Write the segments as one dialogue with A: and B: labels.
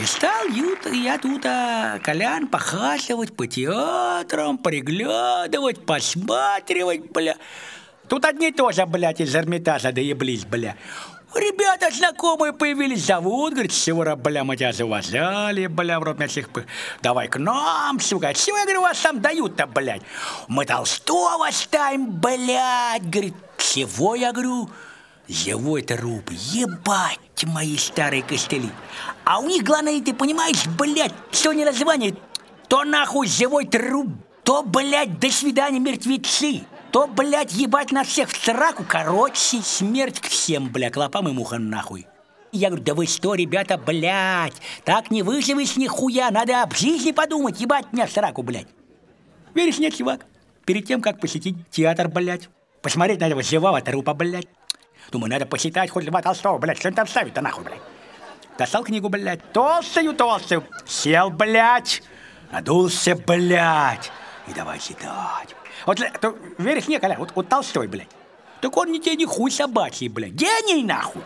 A: стал я тут, Колян, похаживать по театрам, приглядывать, посматривать, бля. Тут одни тоже, блядь, из Эрмитажа доеблись, бля. Ребята знакомые появились, зовут, говорит, Сюра, бля, мы тебя завозали, бля, в рот мясных, давай к нам, сука. Чего, я говорю, вас там дают-то, блядь? Мы Толстого ставим, блядь, говорит, всего, я говорю, живой труп, ебать мои старые костыли. А у них, главное, ты понимаешь, блядь, что не название, то нахуй живой труп, то, блядь, до свидания, мертвецы. То, блядь, ебать на всех в сраку, короче, смерть к всем, бля, клопам и мухам нахуй. Я говорю, да вы что, ребята, блядь, так не выживешь нихуя, надо об жизни подумать, ебать меня в сраку, блядь. Веришь, нет, чувак? Перед тем, как посетить театр, блядь, посмотреть на этого живого трупа, блядь, думаю, надо посчитать хоть Льва Толстого, блядь, что он там ставит-то нахуй, блядь. Достал книгу, блядь, толстую, сел, блядь, надулся, блядь, и давай читать. Вот, веришь, не, Коля, вот Толстой, блядь, так он не тебе не хуй собачий, блядь, гений, нахуй.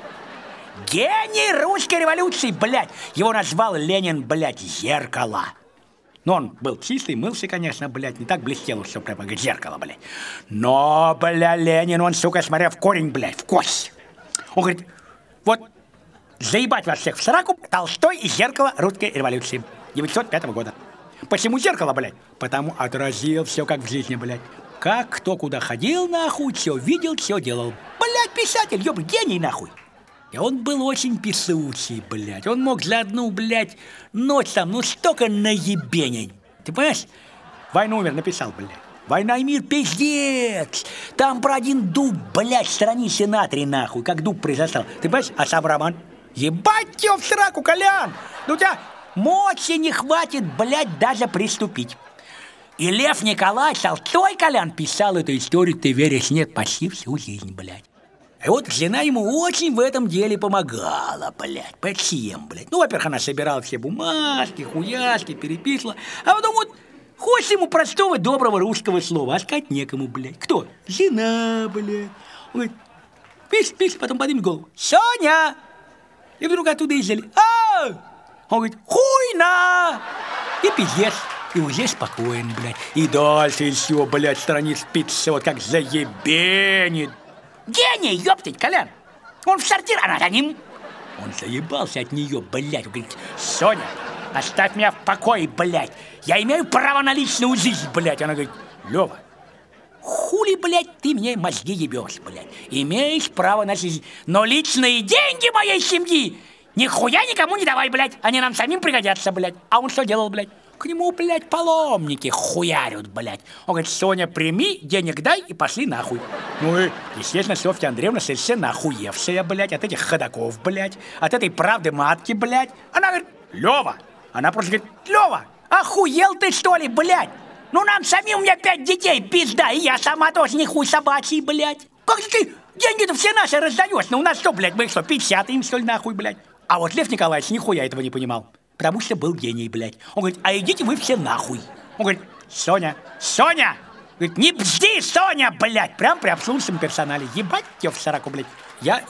A: Гений русской революции, блядь. Его назвал Ленин, блядь, зеркало. Но он был чистый, мылся, конечно, блядь, не так блестел, что прямо как зеркало, блядь. Но, бля, Ленин, он, сука, смотрел в корень, блядь, в кость. Он говорит, вот, заебать вас всех в сраку, Толстой и зеркало русской революции 905 года. Почему зеркало, блядь? Потому отразил все как в жизни, блядь. Как кто куда ходил, нахуй, все видел, все делал. Блядь, писатель, ёб, гений, нахуй. И он был очень писучий, блядь. Он мог за одну, блядь, ночь там, ну столько наебеней. Ты понимаешь? «Войну умер» написал, блядь. «Война и мир» пиздец. Там про один дуб, блядь, страницы на 3, нахуй, как дуб произошел. Ты понимаешь? А сам роман? Ебать его в сраку, Колян! Ну у тебя мочи не хватит, блядь, даже приступить. И Лев Николаевич Толстой, Колян, писал эту историю, ты веришь, нет, почти всю жизнь, блядь. И вот жена ему очень в этом деле помогала, блядь, почем, блядь. Ну, во-первых, она собирала все бумажки, хуяшки, переписывала, а потом вот хочешь ему простого, доброго русского слова, а сказать некому, блядь. Кто? Жена, блядь. Он говорит, пишет, потом поднимет голову. Соня! И вдруг оттуда издали. Он говорит, хуйна! И пиздец. И уже спокоен, блядь. И дальше еще, блядь, страниц 500, как заебенит. Гений, ёптать, Колян. Он в сортир, она за ним. Он заебался от нее, блядь. Он говорит, Соня, оставь меня в покое, блядь. Я имею право на личную жизнь, блядь. Она говорит, Лёва, хули, блядь, ты мне мозги ебешь, блядь. Имеешь право на жизнь. Но личные деньги моей семьи нихуя никому не давай, блядь. Они нам самим пригодятся, блядь. А он что делал, блядь? К нему, блядь, паломники хуярят, блядь. Он говорит, Соня, прими, денег дай и пошли нахуй. Ну и, естественно, Софья Андреевна совершенно охуевшая, блядь, от этих ходаков, блядь, от этой правды матки, блядь. Она говорит, Лёва. Она просто говорит, Лёва, охуел ты, что ли, блядь? Ну нам самим, у меня 5 детей, пизда, и я сама тоже не хуй собачий, блядь. Как ты деньги-то все наши раздаешь? Ну у нас что, блядь, мы что, 50 им, что ли, нахуй, блядь? А вот Лев Николаевич нихуя этого не понимал. Потому что был гений, блядь. Он говорит, а идите вы все нахуй. Он говорит, Соня! Говорит, не бзди, Соня, блядь! Прям при обслуживающем персонале. Ебать тебя в сраку, блядь. Я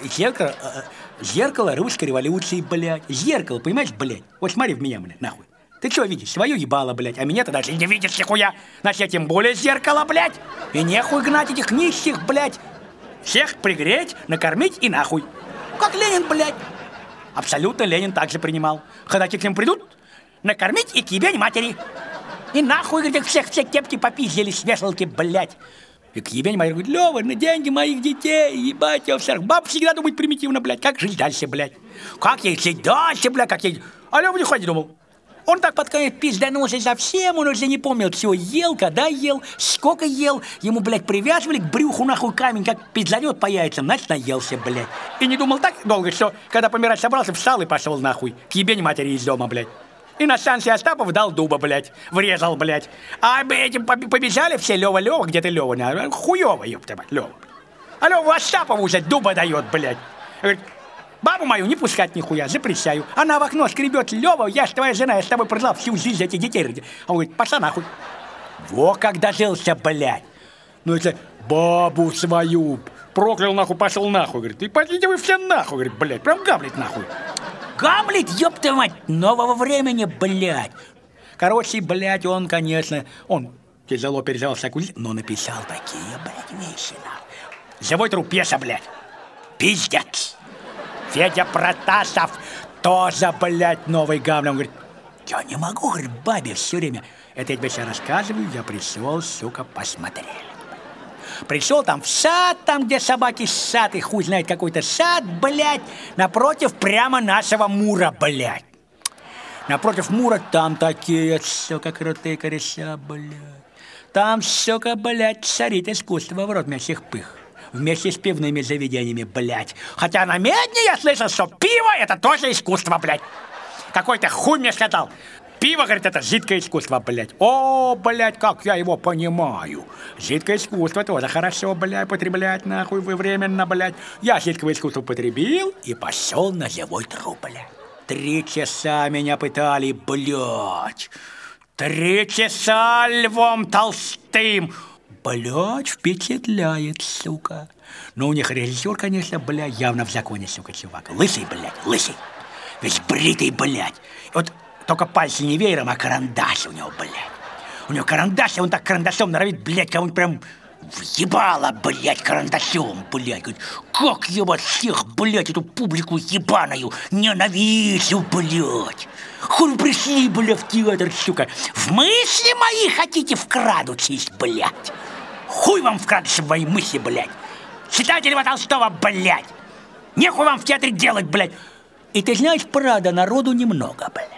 A: зеркало русской революции, блядь. Зеркало, понимаешь, блядь? Вот смотри в меня, блядь, нахуй. Ты что видишь? Свое ебало, блядь. А меня-то даже не видишь нихуя. Значит, я тем более зеркало, блядь. И нехуй гнать этих нищих, блядь. Всех пригреть, накормить и нахуй. Как Ленин, блядь. Абсолютно Ленин также принимал. Ходаки к ним придут, накормить и к ебень матери. И нахуй, говорит, всех все кепки попиздили с вешалки, блядь. И к ебень матери говорит, Лёва, на деньги моих детей, ебать его всех. Баб всегда думает примитивно, блядь, как жить дальше, блядь. Как ей жить дальше, блядь, как ей... А Лёва не ходит, думал. Он так под конец пизданулся совсем, он уже не помнил, чего ел, когда ел, сколько ел. Ему, блядь, привязывали к брюху нахуй камень, как пизданет по яйцам, значит, наелся, блядь. И не думал так долго, что, когда помирать собрался, встал и пошел нахуй, к ебень матери из дома, блядь. И на станции Остапов дал дуба, блядь, врезал, блядь. А этим побежали все, Лёва, где ты, Лёва? Хуёво, ёпта, Лёва. А Лёва Остапову уже дуба дает, блядь. Говорит, бабу мою не пускать нихуя, запрещаю. Она в окно скребет, Лёва, я ж твоя жена, я с тобой прожила всю жизнь, этих детей родил. Он говорит, пошла нахуй. Во как дожился, блядь. Ну это бабу свою проклял нахуй, пошел нахуй, говорит. И пойдите вы все нахуй, говорит, блядь, прям гавлит нахуй. Гамлет, ёб твою мать, нового времени, блядь. Короче, блядь, он, конечно, он тяжело переживал всякую жизнь, но написал такие, блядь, вещи, нахуй. Живой труп пьеса, блядь. Пиздец. Федя Протасов тоже, блядь, новый Гамлет. Он говорит, я не могу, говорит, бабе все время. Это я тебе сейчас рассказываю, я пришел, сука, посмотрел. Пришел там в сад, там, где собаки ссат, и хуй знает какой-то сад, блядь, напротив прямо нашего Мура, блядь. Напротив Мура там такие, сука, крутые кореша, блядь. Там, сука, блядь, царит искусство в рот мясих пых. Вместе с пивными заведениями, блядь. Хотя на Медне я слышал, что пиво – это тоже искусство, блядь. Какой-то хуй мне сказал. Пиво, говорит, это жидкое искусство, блядь. О, блядь, как я его понимаю. Жидкое искусство тоже хорошо, блядь, потреблять, нахуй, временно, блядь. Я жидкое искусство потребил и пошел на живой труп, блядь. 3 часа меня пытали, блядь. 3 часа Львом Толстым. Блядь, впечатляет, сука. Но у них режиссер, конечно, блядь, явно в законе, сука, чувак. Лысый, блядь, лысый. Весь бритый, блядь. Вот только пальцы не веером, а карандаш у него, блядь. У него карандаш, и он так карандашом норовит, блядь, кого-нибудь прям въебало, блядь, карандашом, блядь. Говорит, как я вас всех, блядь, эту публику ебаную ненавижу, блядь. Хуй вы пришли, блядь, в театр, сука. В мысли мои хотите вкрадучись, блядь. Хуй вам вкрадываться в мои мысли, блядь. Читайте Льва Толстого, блядь. Нехуй вам в театре делать, блядь. И ты знаешь, правда, народу немного, блядь.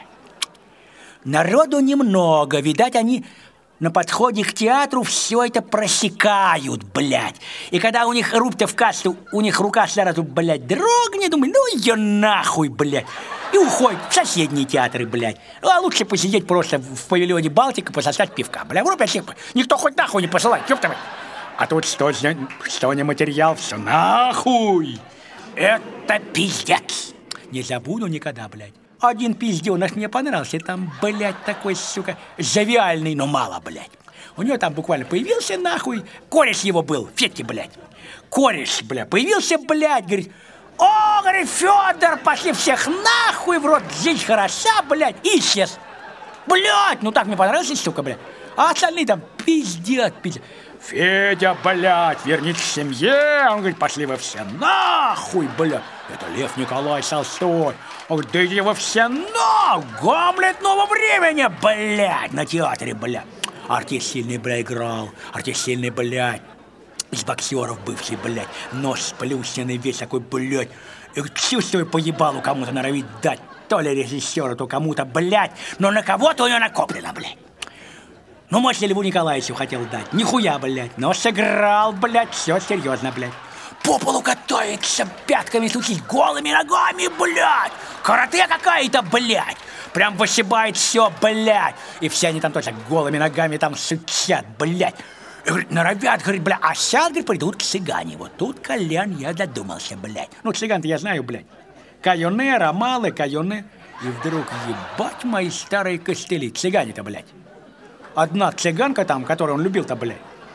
A: Народу немного. Видать, они на подходе к театру все это просекают, блядь. И когда у них рубь-то в кассу, у них рука сразу, блядь, дрогнет, думаю, ну ее нахуй, блядь. И уходят в соседние театры, блядь. Ну, а лучше посидеть просто в павильоне Балтика, пососать пивка, блядь. В рубь всех никто хоть нахуй не посылает, ёпта. А тут что не материал, все нахуй. Это пиздец. Не забуду никогда, блядь. Один пиздёныш мне понравился, там, блядь, такой, сука, жавиальный, но мало, блядь. У него там буквально появился, нахуй, кореш его был, Федьки, блядь. Кореш, блядь, появился, блядь, говорит, о, говорит, Федор, пошли всех нахуй в рот, жизнь хороша, блядь, и исчез. Блядь, ну так мне понравился, сука, блядь. А остальные там пиздят. Федя, блядь, вернись к семье. Он говорит, пошли вы все нахуй, блядь. Это Лев Николаевич Толстой. Он говорит, да иди вы все нахуй. Гамлет нового времени, блядь, на театре, блядь. Артист сильный, блядь, играл. Артист сильный, блядь. Из боксеров бывший, блядь. Нос сплющенный весь такой, блядь. И чувствую, поебалу кому-то норовит дать. То ли режиссера, то кому-то, блядь. Но на кого-то у него накоплено, блядь. Ну, может, Льву Николаевичу хотел дать. Нихуя, блядь. Но сыграл, блядь, все серьезно, блядь. По полу катается, пятками стучит, голыми ногами, блядь. Карате какая-то, блядь. Прям вышибает все, блядь. И все они там точно голыми ногами там сучат, блядь. И, говорит, норовят, говорит, блядь, а сейчас, говорит, придут к цыгане. Вот тут, Колян, я додумался, блядь. Ну, цыган-то я знаю, блядь. Кайоне, ромалы, кайоне. И вдруг, ебать мои старые костыли, цыгане-то, блядь. Одна цыганка там, которую он любил-то, блядь.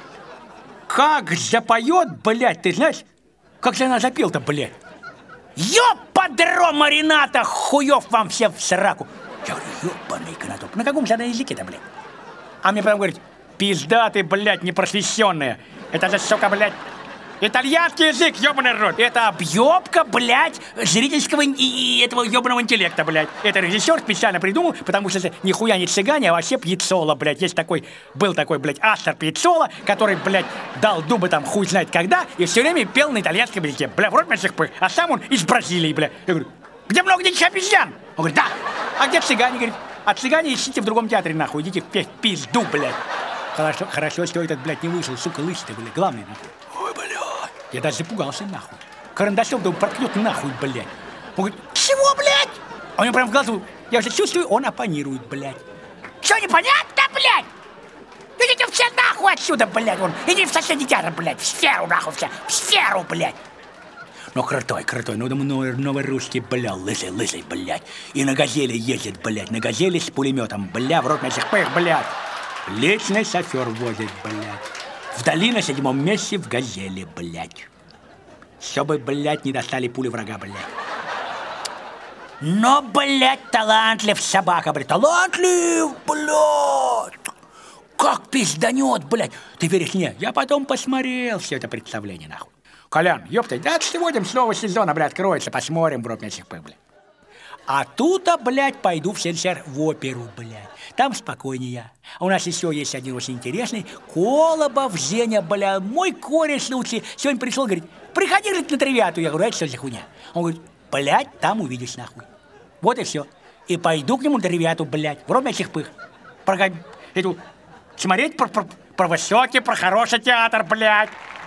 A: Как запоет, блядь, ты знаешь, как же она запел-то, блядь. Ёпадром Марината, хуёв вам всем в сраку. Я говорю, ёбаный конотоп, на каком же она языке-то, блядь? А мне прям говорит, пизда ты, блядь, непросвещенная. Это же, сука, блядь, итальянский язык, ёбаный рот. Это объёбка, блядь, зрительского и этого ёбаного интеллекта, блядь. Это режиссер специально придумал, потому что это нихуя не цыгане, а вообще Пьяццола, блядь. Есть такой, был такой, блядь, Астор Пьяццола, который, блядь, дал дубы там хуй знает когда, и все время пел на итальянском языке. Бля, в рот мясных пых. А сам он из Бразилии, бля. Я говорю, где много диких обезьян? Он говорит, да. А где цыгане? Говорит, а цыгане ищите в другом театре, нахуй. Идите в пизду, блядь. Хорошо, что этот, блядь, не вышел, сука, лысый-то, блядь, главный, нахуй. Я даже запугался, нахуй. Карандашом да проткнет нахуй, блядь. Он говорит, чего, блядь? А у него прям в глазу, я уже чувствую, он оппонирует, блядь. Что, непонятно, блядь? Идите все нахуй отсюда, блядь, вон. Иди в соседний театр, блядь, в сферу, нахуй, все, в сферу, блядь. Ну, крутой, ну, новый русский, бля, лысый, блядь. И на газели ездит, блядь, на газели с пулеметом, бля, в рот мясных пых, блядь. Личный шофер возит, блядь. Вдали на 7-м месте в газели, блядь. Чтобы, блядь, не достали пули врага, блядь. Но, блядь, талантлив собака, блядь, талантлив, блядь. Как пизданет, блядь. Ты веришь мне? Я потом посмотрел все это представление, нахуй. Колян, ёпта, да сегодня снова сезона, блядь, откроется, посмотрим, бро, на сих пых, блядь. А тут-то, блядь, пойду в СССР в оперу, блядь. Там спокойнее. А у нас еще есть один очень интересный. Колобов Женя, бля, мой кореш лучший. Сегодня пришел, говорит, приходи, говорит, на тривиату. Я говорю, это что за хуйня? Он говорит, блядь, там увидишь, нахуй. Вот и все. И пойду к нему на тривиату, блядь, в ровно этих пых. Иду смотреть про высокий, про хороший театр, блядь.